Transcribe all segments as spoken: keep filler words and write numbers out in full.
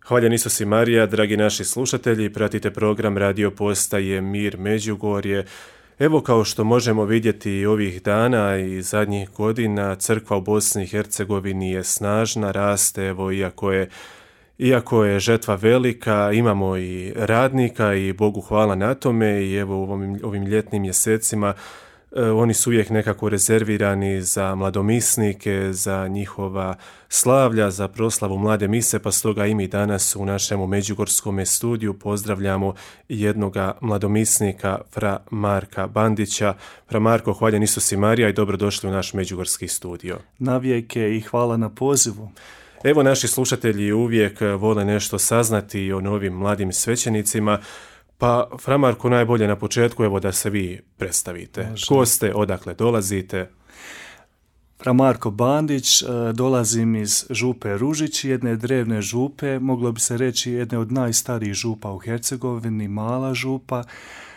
Hvaljen Isus i Marija, dragi naši slušatelji, pratite program Radio Postaje Mir Međugorje. Evo, kao što možemo vidjeti ovih dana i zadnjih godina, crkva u Bosni i Hercegovini je snažna, raste, evo, iako je Iako je žetva velika, imamo i radnika i Bogu hvala na tome i evo u ovim, ovim ljetnim mjesecima e, oni su uvijek nekako rezervirani za mladomisnike, za njihova slavlja, za proslavu mlade mise, pa stoga i mi danas u našem međugorskom studiju pozdravljamo jednoga mladomisnika, fra Marka Bandića. Fra Marko, hvaljen Isus i Marija i dobrodošli u naš međugorski studio. Navijeke i hvala na pozivu. Evo, naši slušatelji uvijek vole nešto saznati o novim mladim svećenicima, pa fra Marko, najbolje na početku evo da se vi predstavite. Može. Ko ste, odakle dolazite? Fra Marko Bandić, dolazim iz župe Ružić, jedne drevne župe, moglo bi se reći jedne od najstarijih župa u Hercegovini, mala župa.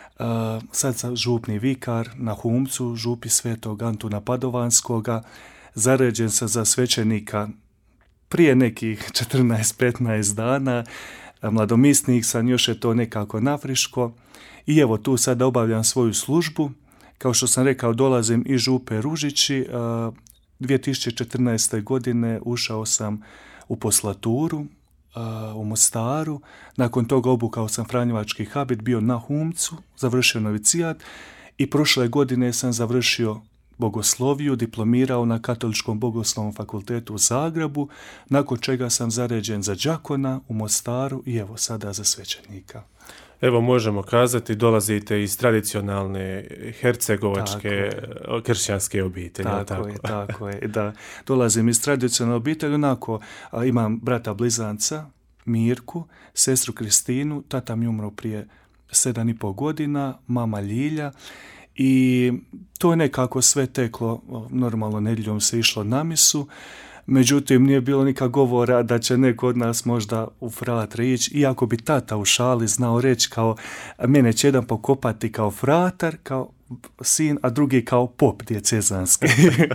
Sad sam župni vikar na Humcu, župi Svetog Antuna Padovanskoga, zaređen sam za svećenika prije nekih četrnaest petnaest dana, mladomisnik sam, još je to nekako nafriško i evo tu sad obavljam svoju službu. Kao što sam rekao, dolazim iz župe Ružići. dvije tisuće četrnaeste. godine ušao sam u poslaturu u Mostaru, nakon toga obukao sam franjevački habit, bio na Humcu, završio novicijat i prošle godine sam završio bogosloviju, diplomirao na Katoličkom bogoslovnom fakultetu u Zagrebu, nakon čega sam zaređen za đakona u Mostaru i evo sada za svećenika. Evo, možemo kazati, dolazite iz tradicionalne hercegovačke kršćanske obitelji. Tako, tako je, tako je. Da, dolazim iz tradicionalne obitelji, onako a, imam brata blizanca, Mirku, sestru Kristinu, tata mi umro prije sedam i pol godina, mama Ljilja. I to je nekako sve teklo, normalno nedjeljom se išlo na misu, međutim nije bilo nikak govora da će neko od nas možda u fratre ići, iako bi tata u šali znao reći kao mene će jedan pokopati kao fratar, kao sin, a drugi kao pop dijecezanski.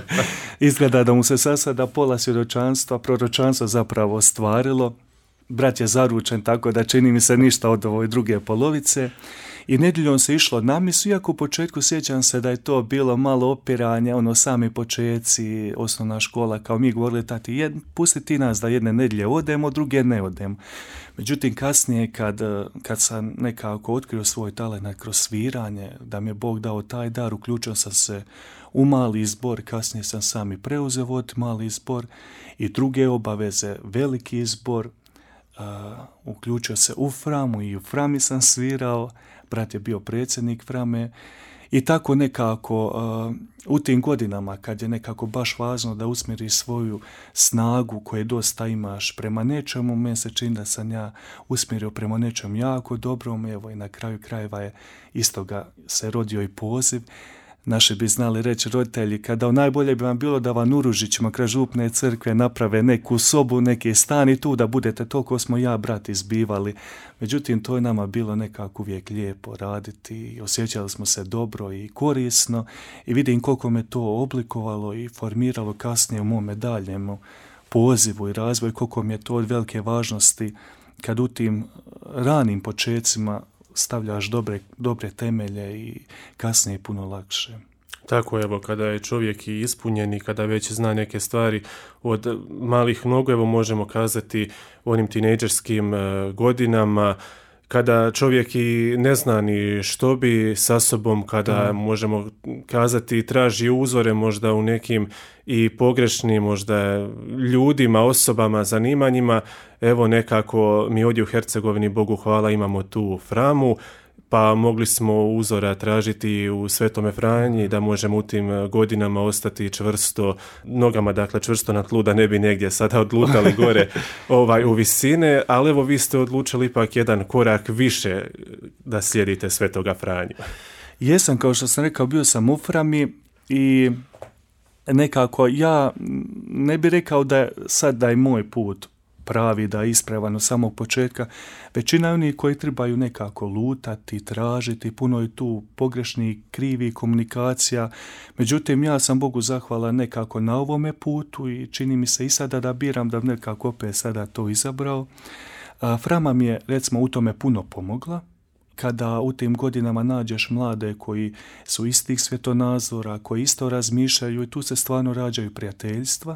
Izgleda da mu se sasada pola svjedočanstva, proročanstva zapravo ostvarilo. Brat je zaručen, tako da čini mi se ništa od ove druge polovice. I nedjeljom se išlo na misu, iako u početku sjećam se da je to bilo malo opiranje, ono sami početci, osnovna škola, kao mi govorili tati, jed, pusti ti nas da jedne nedjelje odemo, druge ne odemo. Međutim, kasnije kad, kad sam nekako otkrio svoj talent kroz sviranje, da mi je Bog dao taj dar, uključio sam se u mali zbor, kasnije sam sam i preuzeo voditi mali zbor i druge obaveze, veliki zbor. Uh, uključio se u Framu i u Frami sam svirao, brat je bio predsjednik Frame i tako nekako uh, u tim godinama kad je nekako baš važno da usmjeriš svoju snagu koju dosta imaš prema nečemu, meni se čini da sam ja usmjerio prema nečemu jako dobrom, evo i na kraju krajeva je istoga se rodio i poziv. Naši bi znali reći roditelji, kada najbolje bi vam bilo da vam u Ružićima kraj župne crkve naprave neku sobu, neki stan i tu da budete, toliko smo ja brat izbivali. Međutim, to je nama bilo nekako uvijek lijepo raditi i osjećali smo se dobro i korisno i vidim koliko me to oblikovalo i formiralo kasnije u mome daljnjem pozivu i razvoju, koliko mi je to od velike važnosti kad u tim ranim počecima stavljaš dobre, dobre temelje i kasnije puno lakše. Tako, evo, kada je čovjek i ispunjen i kada već zna neke stvari od malih nogu, evo možemo kazati u onim tinejdžerskim uh, godinama, kada čovjek i ne zna ni što bi sa sobom, kada da. možemo kazati traži uzore možda u nekim i pogrešnim možda ljudima, osobama, zanimanjima. Evo nekako mi ovdje u Hercegovini, Bogu hvala, imamo tu Framu, pa mogli smo uzora tražiti u Svetome Franji da možemo u tim godinama ostati čvrsto, nogama dakle čvrsto na tlu, da ne bi negdje sada odlutali gore ovaj, u visine, ali evo vi ste odlučili ipak jedan korak više da slijedite Svetoga Franju. Jesam, kao što sam rekao, bio sam u Frami i nekako ja ne bih rekao da je sad da je moj put pravi, da je ispravan od samog početka. Većina je onih koji trebaju nekako lutati, tražiti, puno je tu pogrešnih, krivih komunikacija. Međutim, ja sam Bogu zahvalan nekako na ovome putu i čini mi se i sada da biram da nekako opet sada to izabrao. Frama mi je, recimo, u tome puno pomogla. Kada u tim godinama nađeš mlade koji su istih svjetonazora, koji isto razmišljaju i tu se stvarno rađaju prijateljstva,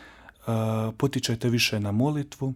potičete više na molitvu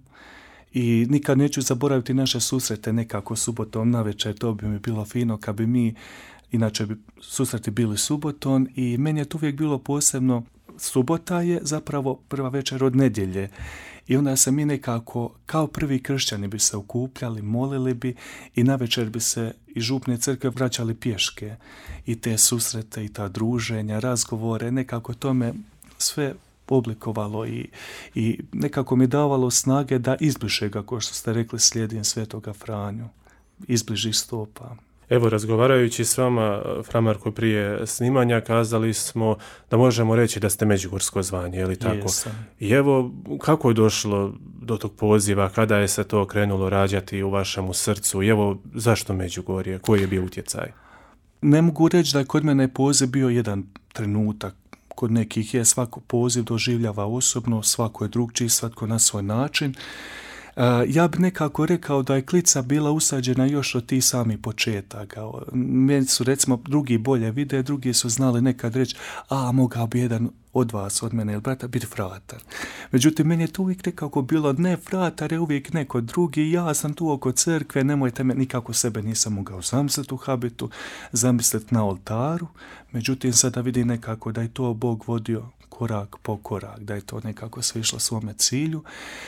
i nikad neću zaboraviti naše susrete nekako subotom navečer, to bi mi bilo fino kad bi mi, inače bi susreti bili subotom i meni je to uvijek bilo posebno. Subota je zapravo prva večer od nedjelje i onda se mi nekako kao prvi kršćani bi se okupljali, molili bi i navečer bi se iz župne crkve vraćali pješke i te susrete i ta druženja, razgovore, nekako to me sve oblikovalo i, i nekako mi davalo snage da izbliže ga, kao što ste rekli, slijedim Svetoga Franju, izbliži stopa. Evo, razgovarajući s vama, Framarko, prije snimanja, kazali smo da možemo reći da ste međugorsko zvanje, je li tako? Jesam. I evo, kako je došlo do tog poziva, kada je se to krenulo rađati u vašemu srcu? I evo, zašto Međugorje? Koji je bio utjecaj? Ne mogu reći da je kod mene poziv bio jedan trenutak. Kod nekih je svako poziv doživljava osobno, svako je drugčiji, svatko na svoj način. Uh, ja bih nekako rekao da je klica bila usađena još od tih samih početaka. Meni su, recimo, drugi bolje vide, drugi su znali nekad reći, a mogao bi jedan od vas, od mene ili brata, biti fratar. Međutim, meni je to uvijek nekako bilo, ne, fratar je uvijek neko drugi, ja sam tu oko crkve, nemojte me, nikako sebe nisam mogao zamisliti u habitu, zamisliti na oltaru. Međutim, sada vidim nekako da je to Bog vodio korak po korak, da je to nekako sve išlo svome cilju.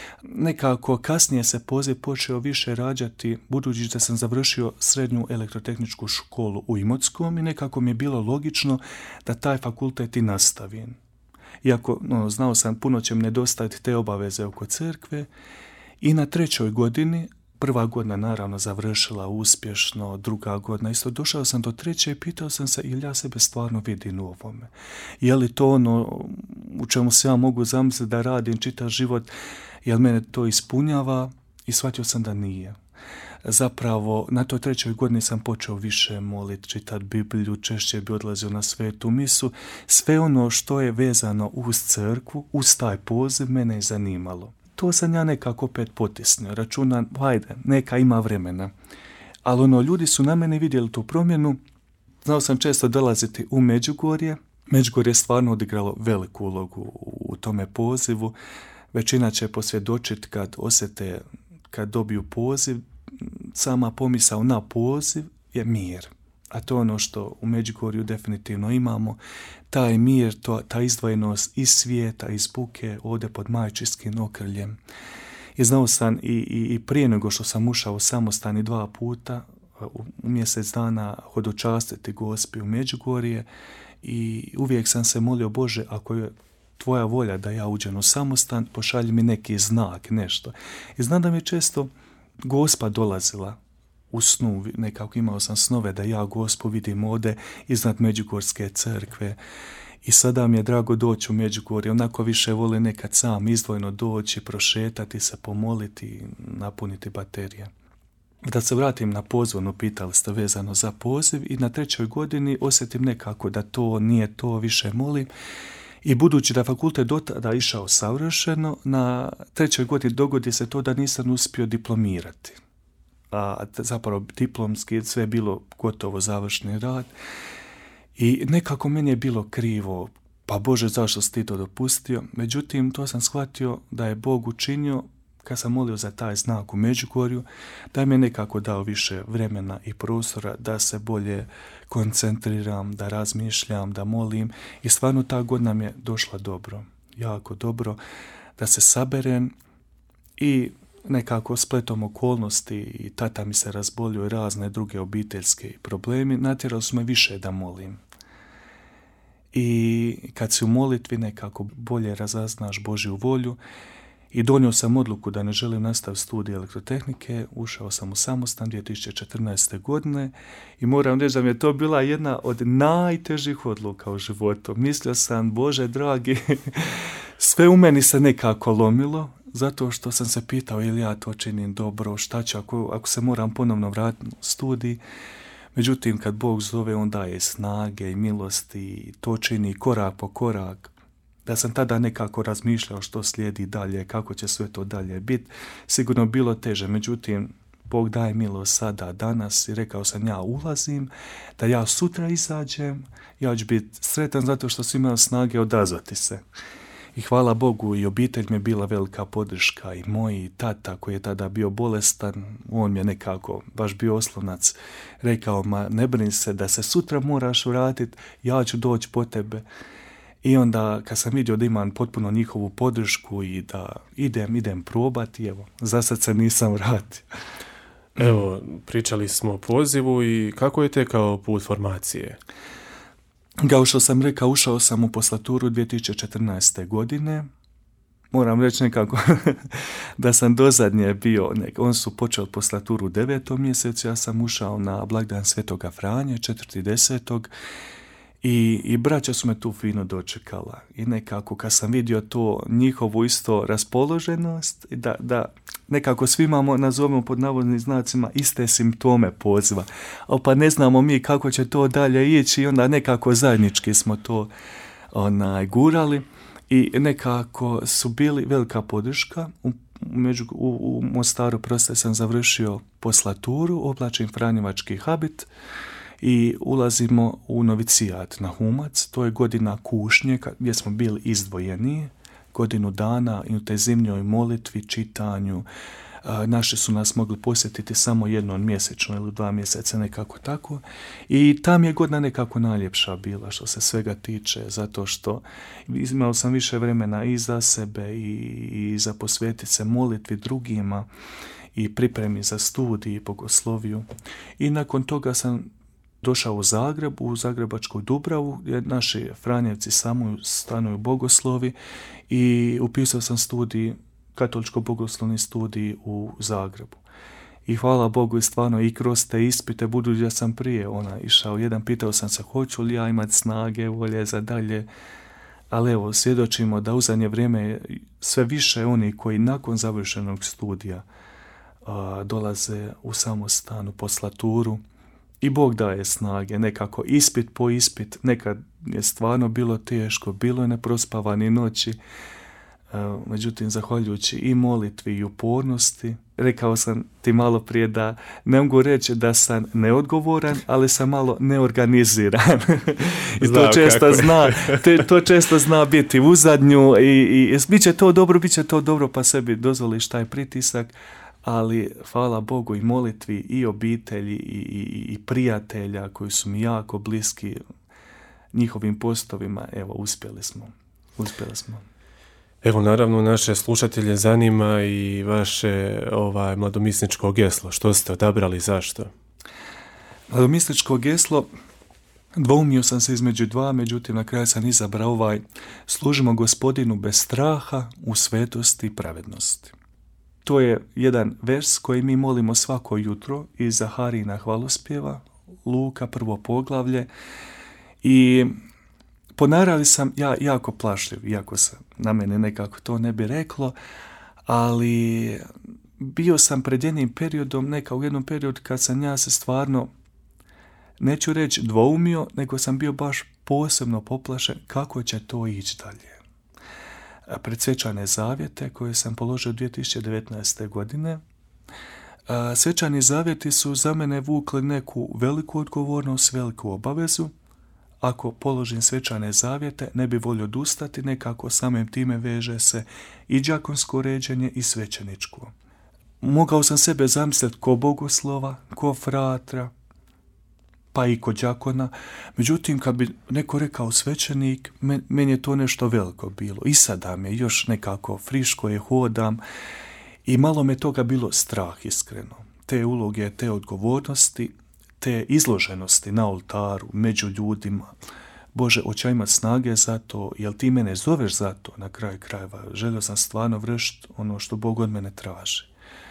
Nekako kasnije se poziv počeo više rađati, budući da sam završio srednju elektrotehničku školu u Imotskom i nekako mi je bilo logično da taj fakultet i nastavim. Iako no, znao sam puno će mi nedostajati te obaveze oko crkve i na trećoj godini, prva godina naravno završila uspješno, druga godina isto, došao sam do treće i pitao sam se ili ja sebe stvarno vidim u ovome. Je li to ono u čemu se ja mogu zamisliti da radim čitav život, jel mene to ispunjava, i shvatio sam da nije. Zapravo, na toj trećoj godini sam počeo više moliti, čitati Bibliju, češće bi odlazio na svetu misu. Sve ono što je vezano uz crkvu, uz taj poziv, mene je zanimalo. To sam ja nekako opet potisnio, računam, hajde, neka ima vremena. Ali ono, ljudi su na mene vidjeli tu promjenu, znao sam često dolaziti u Međugorje. Međugorje je stvarno odigralo veliku ulogu u tome pozivu. Većina će posvjedočiti kad osjete, kad dobiju poziv, sama pomisao na poziv je mir. A to je ono što u Međugorju definitivno imamo. Taj mir, to, ta izdvojenost iz svijeta, iz buke, ovdje pod majčinskim okriljem. I znao sam i, i, i prije nego što sam ušao u samostan dva puta, u, u mjesec dana hodočastiti Gospi u Međugorje i uvijek sam se molio, Bože, ako je tvoja volja da ja uđem u samostan, pošalji mi neki znak, nešto. I znam da mi je često Gospa dolazila u snu, nekako imao sam snove da ja Gospu vidim ovdje iznad Međugorske crkve i sada mi je drago doći u Međugorje, onako više vole nekad sam izdvojno doći, prošetati se, pomoliti, napuniti baterije. Da se vratim na pozvano, pitali ste vezano za poziv i na trećoj godini osjetim nekako da to nije to, više molim. I budući da fakultet do tada išao savršeno, na trećoj godini dogodi se to da nisam uspio diplomirati. A zapravo diplomski sve je bilo gotovo završni rad. I nekako meni je bilo krivo, pa Bože, zašto si ti to dopustio? Međutim, to sam shvatio da je Bog učinio, kad sam molio za taj znak u Međugorju, da mi je nekako dao više vremena i prostora da se bolje koncentriram, da razmišljam, da molim. I stvarno ta godina mi je došla dobro, jako dobro, da se saberem i nekako spletom okolnosti i tata mi se razbolio i razne druge obiteljske problemi, natjerali su me više da molim. I kad si u molitvi nekako bolje razaznaš Božju volju i donio sam odluku da ne želim nastaviti studij elektrotehnike, ušao sam u samostan dvije tisuće četrnaeste. godine i moram reći da mi je to bila jedna od najtežih odluka u životu. Mislio sam, Bože dragi, sve u meni se nekako lomilo, zato što sam se pitao ili ja to činim dobro, šta ću ako, ako se moram ponovno vratiti u studij. Međutim, kad Bog zove, on daje snage i milosti i to čini korak po korak. da sam tada nekako razmišljao što slijedi dalje, kako će sve to dalje biti, sigurno bilo teže. Međutim, Bog daje milost sada, danas, i rekao sam, ja ulazim, da ja sutra izađem, ja ću biti sretan zato što sam imao snage odazvati se. I hvala Bogu, i obitelj mi je bila velika podrška, i moj tata koji je tada bio bolestan, on mi je nekako baš bio oslonac, rekao, ma ne brini se da se sutra moraš vratiti, ja ću doći po tebe. I onda kad sam vidio da imam potpuno njihovu podršku i da idem, idem probati, evo, za sad se nisam vratio. Evo, pričali smo o pozivu i kako je tekao put formacije? Kao što sam rekao, ušao sam u poslaturu dvije tisuće četrnaeste. godine. Moram reći nekako da sam dozadnje bio, nek, on su počeli poslaturu u devetom mjesecu, ja sam ušao na blagdan Svetoga Franje, četvrti desetog. I, i braća su me tu fino dočekala. I nekako kad sam vidio to njihovu isto raspoloženost, da, da nekako svi imamo, nazovemo pod navodnim znacima, iste simptome poziva. Ali pa ne znamo mi kako će to dalje ići i onda nekako zajednički smo to onaj, gurali. I nekako su bili velika podrška. U, među, u, u Mostaru prosto sam završio poslaturu, oblačim franjevački habit i ulazimo u novicijat na Humac. To je godina kušnje gdje smo bili izdvojeni, godinu dana i u te zimnjoj molitvi, čitanju. Naši su nas mogli posjetiti samo jednom mjesečno ili dva mjeseca, nekako tako. I tam je godina nekako najljepša bila što se svega tiče, zato što imao sam više vremena i za sebe i, i za posvetiti se molitvi drugima i pripremi za studij i bogosloviju. I nakon toga sam došao u Zagreb, u Zagrebačku Dubravu, gdje naši Franjevci samo stanuju bogoslovi, i upisao sam studij, katoličko-bogoslovni studij u Zagrebu. I hvala Bogu, i stvarno i kroz te ispite, budući da sam prije ona išao jedan, pitao sam se hoću li ja imati snage, volje za dalje, ali evo, svjedočimo da u zadnje vrijeme sve više oni koji nakon završenog studija a, dolaze u samostan, u poslaturu, i Bog daje snage, nekako ispit po ispit. Nekad je stvarno bilo teško, bilo je neprospavani noći, međutim, zahvaljujući i molitvi i upornosti, rekao sam ti malo prije da ne mogu reći da sam neodgovoran, ali sam malo neorganiziran. I to često, zna, te, to često zna biti u zadnju i, i bit će to dobro, bit će to dobro, pa sebi dozvoliš taj pritisak. Ali hvala Bogu i molitvi i obitelji i, i, i prijatelja koji su mi jako bliski njihovim postovima, evo, uspjeli smo. Uspjeli smo. Evo, naravno, naše slušatelje zanima i vaše ovaj, mladomisničko geslo. Što ste odabrali, zašto? Mladomisničko geslo, dvoumio sam se između dva, međutim na kraju sam izabrao ovaj: služimo Gospodinu bez straha, u svetosti i pravednosti. To je jedan vers koji mi molimo svako jutro iz Zaharijina hvalospjeva, Luka, prvo poglavlje. I po naravi sam ja jako plašljiv, iako se na mene nekako to ne bi reklo, ali bio sam pred jednim periodom, neka u jednom periodu kad sam ja se stvarno, neću reći dvoumio, nego sam bio baš posebno poplašen kako će to ići dalje. Pred svečane zavjete koje sam položio dvije tisuće devetnaeste. godine. Svečani zavjeti su za mene vukli neku veliku odgovornost, veliku obavezu. Ako položim svečane zavjete, ne bi volio odustati, nekako samim time veže se i đakonsko ređenje i svećeničko. Mogao sam sebe zamisliti ko bogoslova, ko fratra, pa i kod đakona. Međutim, kad bi neko rekao svećenik, meni je to nešto veliko bilo. I sada me još nekako friško je hodam i malo me toga bilo strah, iskreno. Te uloge, te odgovornosti, te izloženosti na oltaru, među ljudima. Bože, hoću imati snage za to, jel ti mene zoveš za to na kraju krajeva? Želio sam stvarno vršiti ono što Bog od mene traži.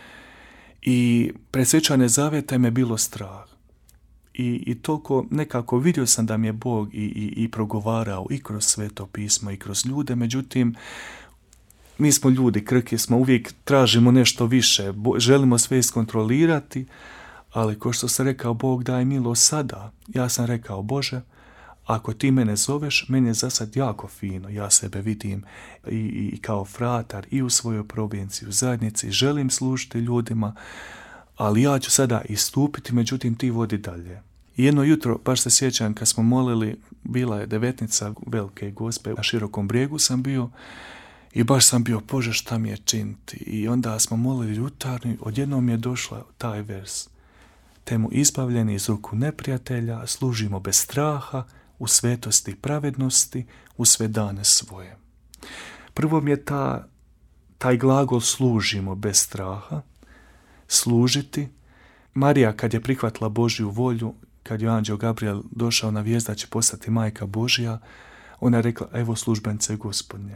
I pred svečane zavjete me bilo strah. I, i toliko nekako vidio sam da mi je Bog i, i, i progovarao i kroz Sveto pismo i kroz ljude, međutim mi smo ljudi, krki smo, uvijek tražimo nešto više, bo, želimo sve iskontrolirati, ali ko što sam rekao, Bog daj milost sada. Ja sam rekao, Bože, ako ti mene zoveš, meni je za sad jako fino, ja sebe vidim i, i kao fratar i u svojoj provinciji, u zajednici, želim služiti ljudima, ali ja ću sada istupiti, međutim ti vodi dalje. I jedno jutro, baš se sjećam, kad smo molili, bila je devetnica Velike Gospe, na Širokom brijegu sam bio i baš sam bio, Bože, šta mi je činiti. I onda smo molili jutarnji, odjednom je došla taj vers. Te mu izbavljeni iz ruku neprijatelja, služimo bez straha, u svetosti i pravednosti, u sve dane svoje. Prvo mi je ta, taj glagol služimo bez straha, služiti. Marija, kad je prihvatila Božju volju, kad je anđeo Gabriel došao na vijest da će postati majka Božja, ona je rekla, evo službenice Gospodnje.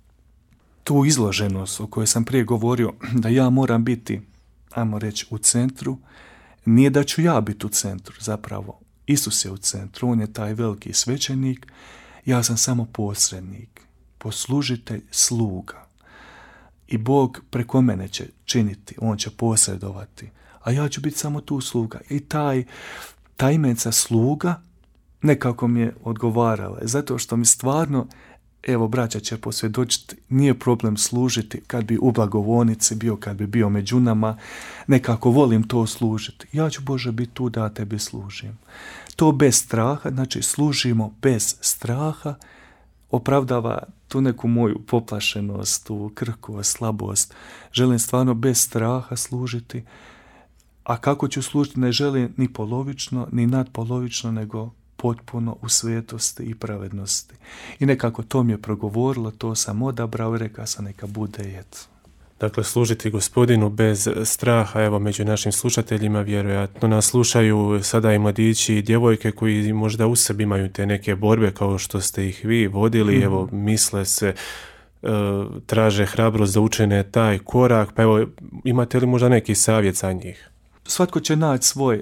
Tu izloženost o kojoj sam prije govorio, da ja moram biti, ajmo reći, u centru, nije da ću ja biti u centru, zapravo. Isus je u centru, on je taj veliki svećenik, ja sam samo posrednik, poslužitelj, sluga. I Bog preko mene će činiti, on će posredovati, a ja ću biti samo tu sluga. I taj, ta imenica sluga nekako mi je odgovarala, zato što mi stvarno, evo braća će posvjedočiti, nije problem služiti kad bi u blagovonici bio, kad bi bio među nama, nekako volim to služiti. Ja ću, Bože, biti tu da tebi služim. To bez straha, znači služimo bez straha, opravdava tu neku moju poplašenost, tu krhkost, slabost. Želim stvarno bez straha služiti, a kako ću služiti ne želim ni polovično, ni nadpolovično, nego potpuno u svetosti i pravednosti. I nekako to mi je progovorilo, to sam odabrao i rekao sam neka bude i eto. Dakle, služiti Gospodinu bez straha, evo među našim slušateljima vjerojatno nas slušaju sada i mladići i djevojke koji možda u sebi imaju te neke borbe kao što ste ih vi vodili, mm. evo misle se, uh, traže hrabrost da učine taj korak, pa evo imate li možda neki savjet za njih? Svatko će naći svoj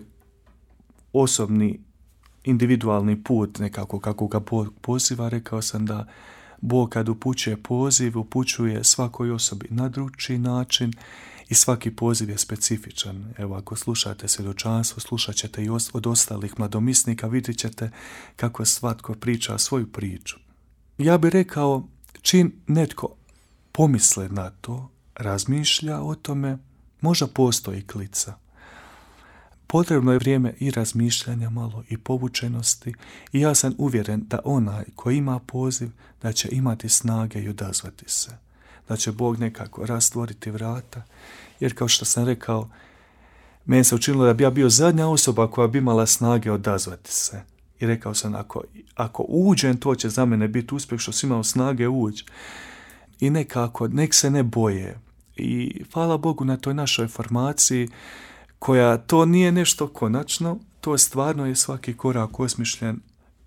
osobni individualni put, nekako kako ga poziva. Rekao sam da Bog kad upućuje poziv, upućuje svakoj osobi na drugčiji način i svaki poziv je specifičan. Evo, ako slušate svjedočanstvo, slušat ćete i od ostalih mladomisnika, vidjet ćete kako svatko priča svoju priču. Ja bih rekao, čim netko pomisle na to, razmišlja o tome, možda postoji klica. Potrebno je vrijeme i razmišljanja malo i povučenosti i ja sam uvjeren da onaj koji ima poziv da će imati snage i odazvati se. Da će Bog nekako rastvoriti vrata, jer kao što sam rekao, meni se učinilo da bi ja bio zadnja osoba koja bi imala snage odazvati se. I rekao sam, ako, ako uđem, to će za mene biti uspjeh što sam imao snage ući. I nekako, nek se ne boje. I hvala Bogu na toj našoj formaciji, koja to nije nešto konačno, to stvarno je svaki korak osmišljen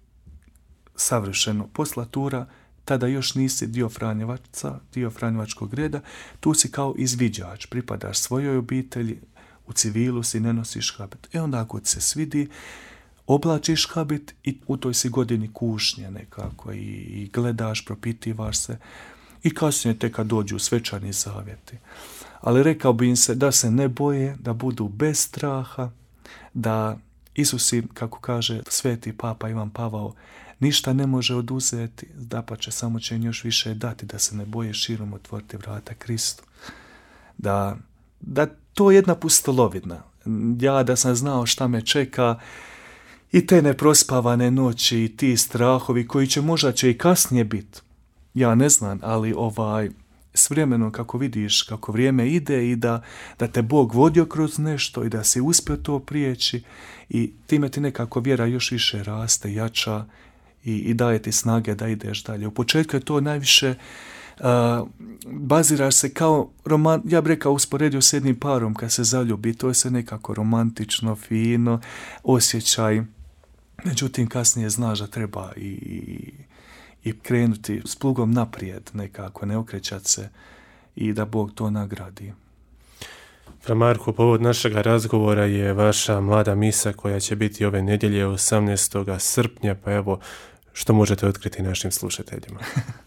savršeno. Poslatura, tada još nisi dio Franjevaca, dio Franjevačkog reda, tu si kao izviđač, pripadaš svojoj obitelji, u civilu si, ne nosiš habit. E onda ako se svidi, oblačiš habit i u toj si godini kušnje nekako i, i gledaš, propitivaš se i kasnije te kad dođu svečani zavjeti. Ali rekao bi im se da se ne boje, da budu bez straha, da Isus im, kako kaže sveti Papa Ivan Pavao, ništa ne može oduzeti, dapače samo će im još više dati, da se ne boje širom otvoriti vrata Kristu. Da, da to je jedna pustolovina. Ja da sam znao šta me čeka i te neprospavane noći i ti strahovi koji će možda će i kasnije biti. Ja ne znam, ali ovaj... s vremenom kako vidiš kako vrijeme ide i da, da te Bog vodio kroz nešto i da si uspio to prijeći i time ti nekako vjera još više raste, jača i, i daje ti snage da ideš dalje. U početku je to najviše uh, baziraš se kao, roman, ja bih rekao usporedio s jednim parom kad se zaljubi, to je sve nekako romantično, fino, osjećaj, međutim kasnije znaš da treba i, i i krenuti s plugom naprijed nekako, ne okrećati se i da Bog to nagradi. Fra Marko, povod našeg razgovora je vaša mlada misa koja će biti ove nedjelje osamnaestog srpnja, pa evo što možete otkriti našim slušateljima.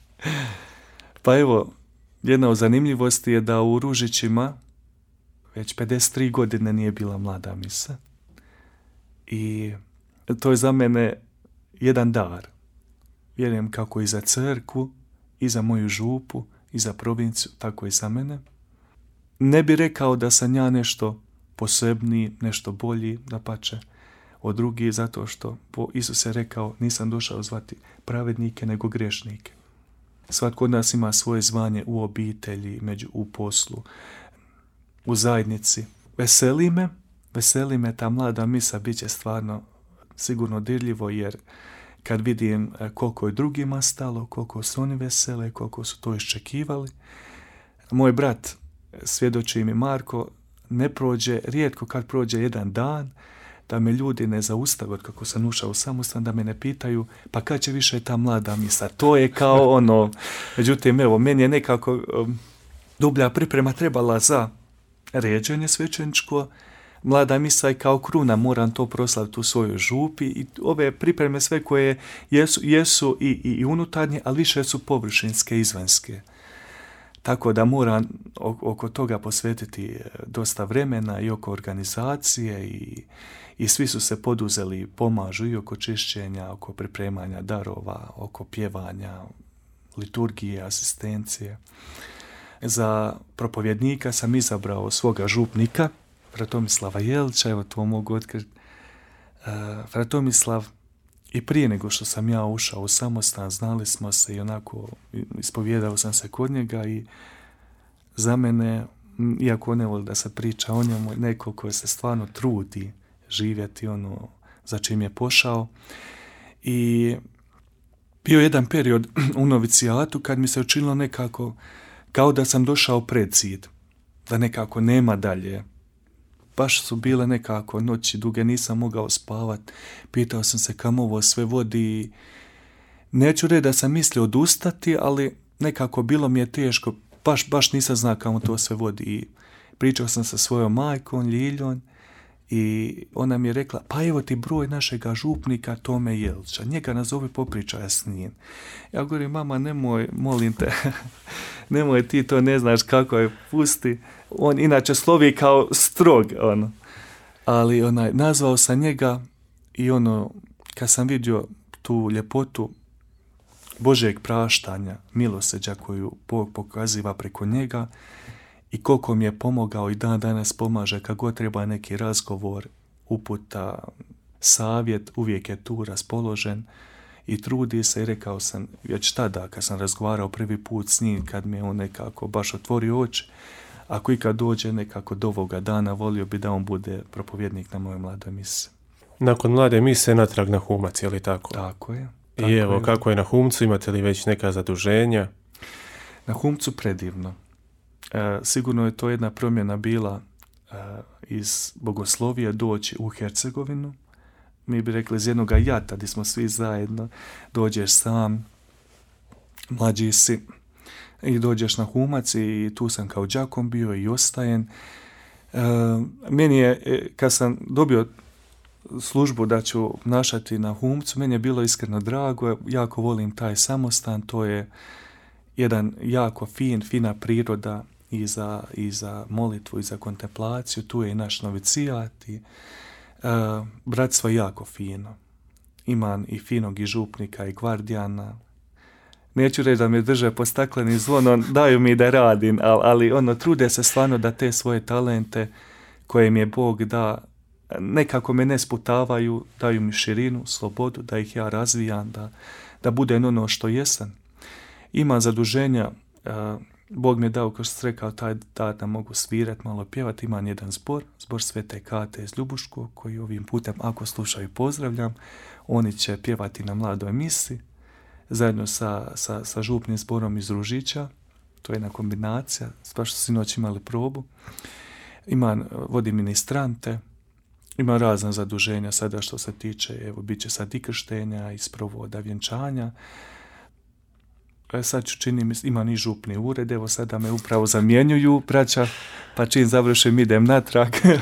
Pa evo, jedna od zanimljivosti je da u Ružićima već pedeset tri godine nije bila mlada misa i to je za mene jedan dar. Vjerujem kako i za crkvu, i za moju župu, i za provinciju, tako i za mene. Ne bi rekao da sam ja nešto posebniji, nešto bolji, dapače, od drugih, zato što po Isus je rekao, nisam došao zvati pravednike, nego grešnike. Svatko od nas ima svoje zvanje u obitelji, među, u poslu, u zajednici. Veseli me, veseli me ta mlada misa, bit će stvarno sigurno dirljivo, jer kad vidim koliko je drugima stalo, koliko su oni vesele, koliko su to iščekivali. Moj brat, svjedoči mi Marko, ne prođe, rijetko kad prođe jedan dan, da me ljudi ne zaustave od kako sam ušao u samostan, da me ne pitaju pa kad će više ta mlada misa. To je kao ono, međutim, evo, meni je nekako um, dublja priprema trebala za ređenje svećeničko. Mlada misa je kao kruna, moram to proslaviti u svojoj župi i ove pripreme sve koje jesu, jesu i, i, i unutarnje, ali više su površinske, izvanjske. Tako da moram oko toga posvetiti dosta vremena i oko organizacije i, i svi su se poduzeli, pomažu i oko čišćenja, oko pripremanja darova, oko pjevanja, liturgije, asistencije. Za propovjednika sam izabrao svoga župnika, Fratomislava Jelića, evo to mogu otkriti. Uh, Fratomislav, i prije nego što sam ja ušao u samostan, znali smo se i onako, ispovjedao sam se kod njega i za mene, iako ne voli da se priča o njemu, neko ko se stvarno trudi živjeti ono za čim je pošao. I bio jedan period u novicijatu kad mi se učinilo nekako kao da sam došao pred zid, da nekako nema dalje. Baš su bile nekako noći duge, nisam mogao spavati. Pitao sam se kam ovo sve vodi. Neću reći da sam mislio odustati, ali nekako bilo mi je teško. Baš, baš nisam znao kamo to sve vodi. I pričao sam sa svojom majkom, Ljiljom, i ona mi je rekla, pa evo ti broj našega župnika Tome Jelića. Njega nazove, popričaj s njim. Ja govorim, mama, nemoj, molim te, nemoj ti to, ne znaš kako je, pusti. On inače slovi kao strog, ono. Ali onaj, nazvao sam njega i ono, kad sam vidio tu ljepotu Božeg praštanja, milosrđa koju Bog pokaziva preko njega i koliko mi je pomogao i dan danas pomaže, kad god treba neki razgovor, uputa, savjet, uvijek je tu raspoložen i trudi se. I rekao sam već tada kad sam razgovarao prvi put s njim, kad mi je on nekako baš otvorio oči, ako i kad dođe nekako do ovoga dana, volio bi da on bude propovjednik na mojoj mladoj misi. Nakon mlade mise natrag na Humac, je li tako? Tako je. Tako I evo, je. kako je na Humcu, imate li već neka zaduženja? Na Humcu predivno. E, sigurno je to jedna promjena bila e, iz Bogoslovije doći u Hercegovinu. Mi bi rekli iz jednoga jata, gdje smo svi zajedno, dođeš sam, mlađi si, i dođeš na Humac i tu sam kao đakom bio i ostajem. E, meni je, kad sam dobio službu da ću našati na Humcu, meni je bilo iskreno drago, jako volim taj samostan, to je jedan jako fin, fina priroda i za, i za molitvu i za kontemplaciju, tu je i naš novicijat i e, bratstvo je jako fino. Imam i finog i župnika i gvardijana. Neću reći da me drže po stakleni zvonom, daju mi da radim, ali, ali ono, trude se stvarno da te svoje talente koje mi je Bog da, nekako me ne sputavaju, daju mi širinu, slobodu, da ih ja razvijam, da, da budem ono što jesam. Imam zaduženja, Bog mi je dao, kao što sam rekao, taj dan da mogu svirati, malo pjevati. Imam jedan zbor, zbor Svete Kate iz Ljubuškog, koji ovim putem, ako slušaju, pozdravljam. Oni će pjevati na mladoj misi, zajedno sa, sa, sa župnim zborom iz Ružića. To je jedna kombinacija, baš su sinoć imali probu. Imam, vodim ministrante, imam razna zaduženja sada što se tiče, evo, bit će sad i krštenja, i sprovoda vjenčanja. Sad ću činim, imam i župni ured, evo sada me upravo zamjenjuju braća, pa čim završim idem natrag. e,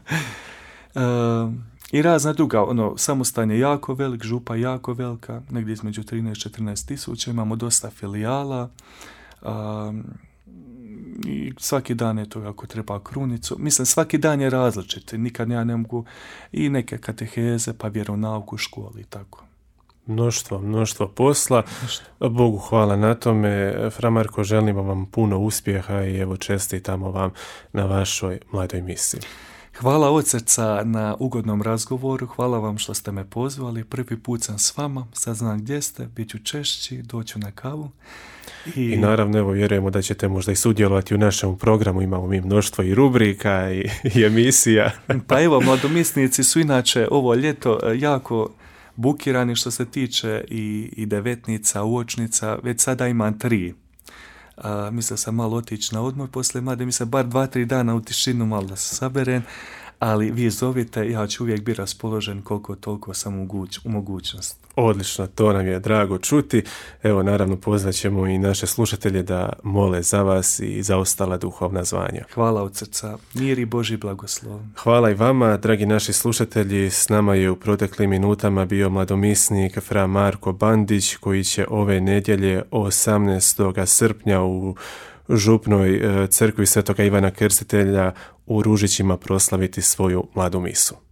I razna druga, ono, samostan je jako velik, župa jako velika, negdje između trinaest do četrnaest tisuća, imamo dosta filijala, um, i svaki dan je to ako treba krunicu. Mislim, svaki dan je različit, nikad ja ne mogu, i neke kateheze, pa vjeronauk u školi i tako. mnoštvo, mnoštvo posla. Bogu hvala na tome. Fra Marko, želimo vam puno uspjeha i evo čestitamo vam na vašoj mladoj misiji. Hvala od srca na ugodnom razgovoru, hvala vam što ste me pozvali, prvi put sam s vama, sad znam gdje ste, bit ću češći, doću na kavu. I... I naravno, evo, vjerujemo da ćete možda i sudjelovati u našem programu, imamo mi mnoštvo i rubrika i, i emisija. Pa evo, mladomisnici su inače ovo ljeto jako bukirani što se tiče i, i devetnica, uočnica, već sada imam tri. A, mislio sam malo otići na odmor poslije mlade, mislim bar dva, tri dana u tišinu malo da se saberem, ali vi zovite, ja ću uvijek biti raspoložen koliko toliko sam uguć, u mogućnost. Odlično, to nam je drago čuti. Evo, naravno, pozvat ćemo i naše slušatelje da mole za vas i za ostala duhovna zvanja. Hvala od srca, mir i Božji blagoslov. Hvala i vama, dragi naši slušatelji. S nama je u proteklim minutama bio mladomisnik fra Marko Bandić, koji će ove nedjelje osamnaestog srpnja u župnoj crkvi Svetoga Ivana Krstitelja u Ružićima proslaviti svoju mladu misu.